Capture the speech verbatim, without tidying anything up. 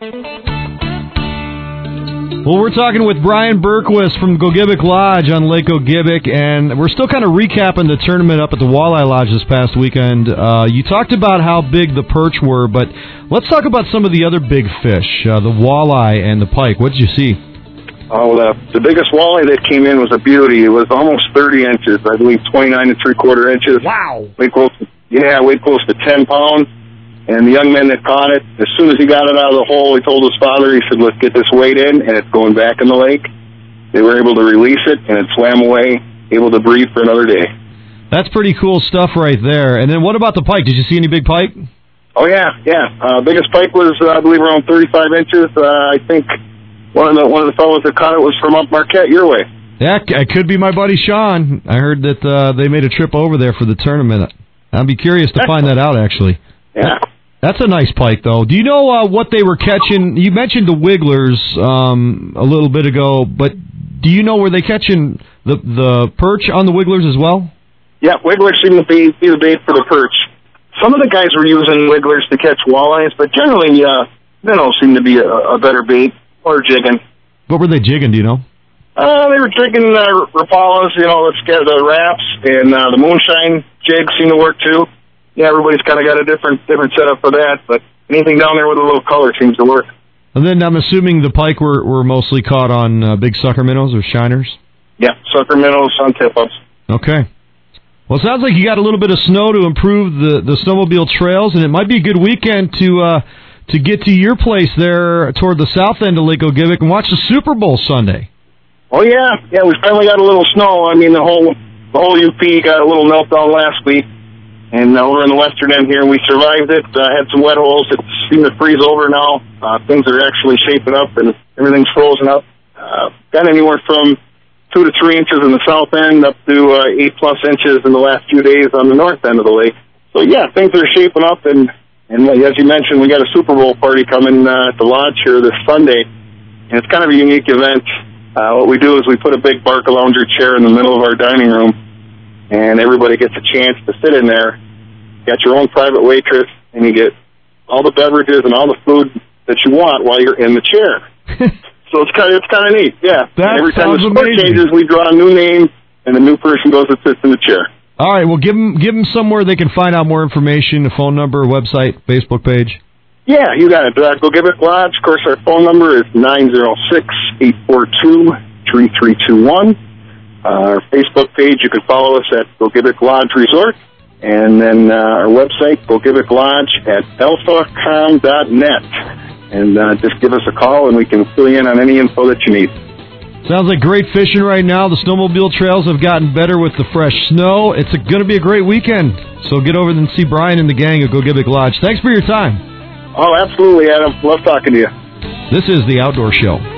Well, we're talking with Brian Berquist from Gogebic Lodge on Lake Gogebic, and we're still kind of recapping the tournament up at the Walleye Lodge this past weekend. Uh, you talked about how big the perch were, but let's talk about some of the other big fish, uh, the walleye and the pike. What did you see? Oh, the, the biggest walleye that came in was a beauty. It was almost thirty inches, I believe twenty-nine and three quarter inches. Wow. Weighed close to, yeah, weighed close to ten pounds. And the young man that caught it, as soon as he got it out of the hole, he told his father, he said, let's get this weight in, and it's going back in the lake. They were able to release it, and it swam away, able to breathe for another day. That's pretty cool stuff right there. And then what about the pike? Did you see any big pike? Oh, yeah, yeah. Uh, biggest pike was, uh, I believe, around thirty-five inches. Uh, I think one of the one of the fellows that caught it was from up Marquette, your way. Yeah, it could be my buddy Sean. I heard that uh, they made a trip over there for the tournament. I'd be curious to find that out, actually. Yeah. That's a nice pike, though. Do you know uh, what they were catching? You mentioned the wigglers um, a little bit ago, but do you know were they catching the the perch on the wigglers as well? Yeah, wigglers seem to be, be the bait for the perch. Some of the guys were using wigglers to catch walleyes, but generally uh, minnows seem to be a, a better bait, or jigging. What were they jigging, do you know? Uh, they were jigging uh, rapalas, you know, let's get the wraps, and uh, the moonshine jigs seem to work too. Yeah, everybody's kind of got a different different setup for that, but anything down there with a little color seems to work. And then I'm assuming the pike were, were mostly caught on uh, big sucker minnows or shiners? Yeah, sucker minnows on tip-ups. Okay. Well, it sounds like you got a little bit of snow to improve the, the snowmobile trails, and it might be a good weekend to uh, to get to your place there toward the south end of Lake Gogebic and watch the Super Bowl Sunday. Oh, yeah. Yeah, we finally got a little snow. I mean, the whole, the whole U P got a little meltdown last week. And uh, we're in the western end here, and we survived it. Uh, had some wet holes. It seemed to freeze over now. Uh, things are actually shaping up, and everything's frozen up. Uh, got anywhere from two to three inches in the south end up to uh, eight-plus inches in the last few days on the north end of the lake. So, yeah, things are shaping up, and, and as you mentioned, we got a Super Bowl party coming uh, at the lodge here this Sunday, and it's kind of a unique event. Uh, what we do is we put a big Barcalounger chair in the middle of our dining room, and everybody gets a chance to sit in there. You got your own private waitress, and you get all the beverages and all the food that you want while you're in the chair. So it's kind of it's kind of neat, yeah. That Every time the sounds sport amazing. changes, we draw a new name, and the new person goes and sits in the chair. All right, well, give them, give them somewhere they can find out more information, a phone number, website, Facebook page. Yeah, you got it. Uh, Gogebic Lodge. Of course, our phone number is nine zero six, eight four two, three three two one. Uh, our Facebook page, you can follow us at Gogebic Lodge Resort. And then uh, our website, Gogebic Lodge at alphacom dot net. And uh, just give us a call, and we can fill you in on any info that you need. Sounds like great fishing right now. The snowmobile trails have gotten better with the fresh snow. It's going to be a great weekend. So get over and see Brian and the gang at Gogebic Lodge. Thanks for your time. Oh, absolutely, Adam. Love talking to you. This is The Outdoor Show.